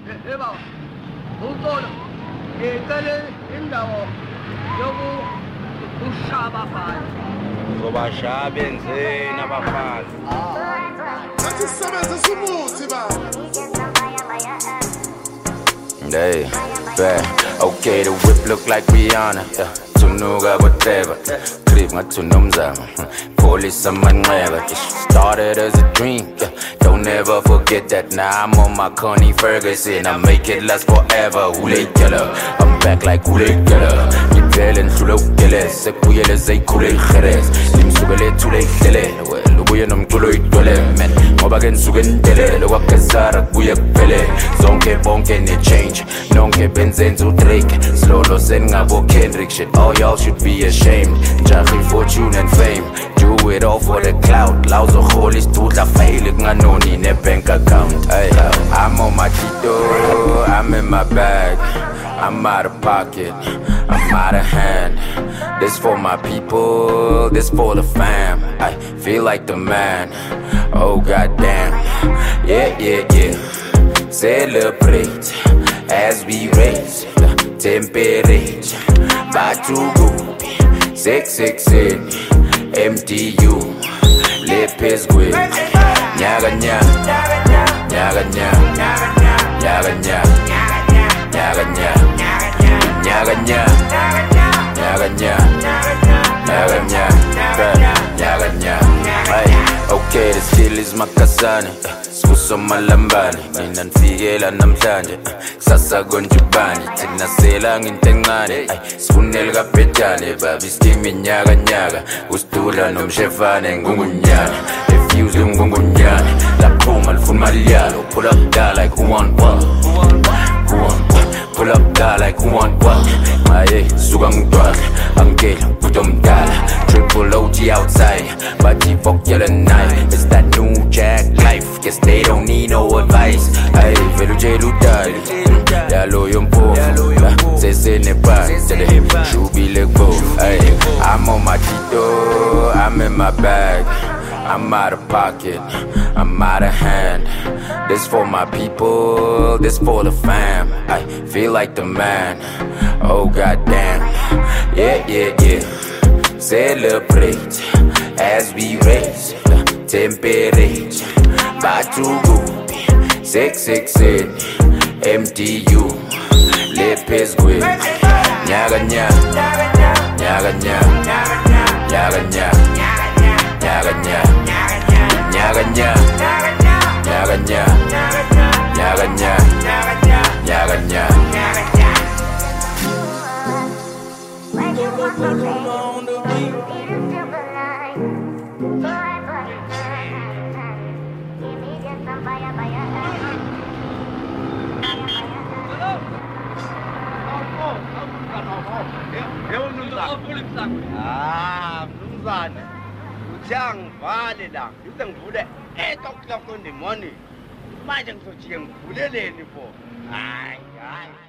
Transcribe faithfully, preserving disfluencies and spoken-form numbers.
Eba, utol, ekale indawo yoku ushaba phansi. Zobashaya benzeni abafazi. Nathi sisebenzisa umuthi baba. Hey, fair. Okay, the whip look like Rihanna. Yeah. Tunuga whatever. Creep my tunumzama. Police on my never. Started as a dream. Yeah. Don't ever forget that. Now I'm on my Connie Ferguson. I make it last forever. Hule killer. I'm back like Hule killer. You telling Tulo killer. Sekuyele zay Kule Jerez. Lim subele Tule Tele. Lubuye nom Tulo Itole. Man, ngoba gen sugen tele. Lo wakazara kuye pele. Zonke bonke ne change. Nonke benzenzo Drake. Slolo sen ngabo Kendrick shit. All y'all should be ashamed. Jahi fortune and fame. Do it all for the clout. Lauzo holy stutla fail. Nganoni ne bank account. Ay, I'm on my Tito. I'm in my bag. I'm out of pocket. I'm out of hand. This for my people. This for the fam. I feel like the man. Oh goddamn. Yeah, yeah, yeah. Celebrate as we raise the temperature. Batu Gubi, six six eight, M T U, Lepes Gwe, Nyaga Nya, Nyaga Nya, Nyaga Nya, Nyaga Nya, Nyaga Nya, Nyaga Nya, Nyaga Nya, Nyaga Nya. Okay, the still is makasane. Skuso malambane, mina nfikela namhlanje. Sasa konjubani, thina sela ngintengane. Sifunela kapetane, babi steam nyaga nyaga. Ustula nomshefane ngunyana. Refuse ngunyana. La puma lfun malialo. Pull up da like who want what? Who want what? Pull up da like who want what? Maye, suga ngutwala. Angela, put them dollar. Triple O G outside, but he fuck yellow night. It's that new jack life. Guess they don't need no advice. Ay, velu jelu dali. Yalo yompo. Sese ne pa. Shubi le go. Ay, I'm on my Tito. I'm in my bag. I'm out of pocket. I'm out of hand. This for my people. This for the fam. I feel like the man. Oh goddamn. Yeah, yeah, yeah. Celebrate as we raise the temperature. Batu Gubi, six six eight, M T U, Lepes Gwe, Nyaga Nya, Nyaga Nya, Nyaga Nya, Nyaga Nya, Nyaga Nya, Nyaga Nya, Nyaga Nya, Nyaga Nya. Ah, mnumzane. Uthangivale la. Ngize ngivule eight o'clock in the morning. Manje ngizojike ngivuleleni bo. Hayi, hayi.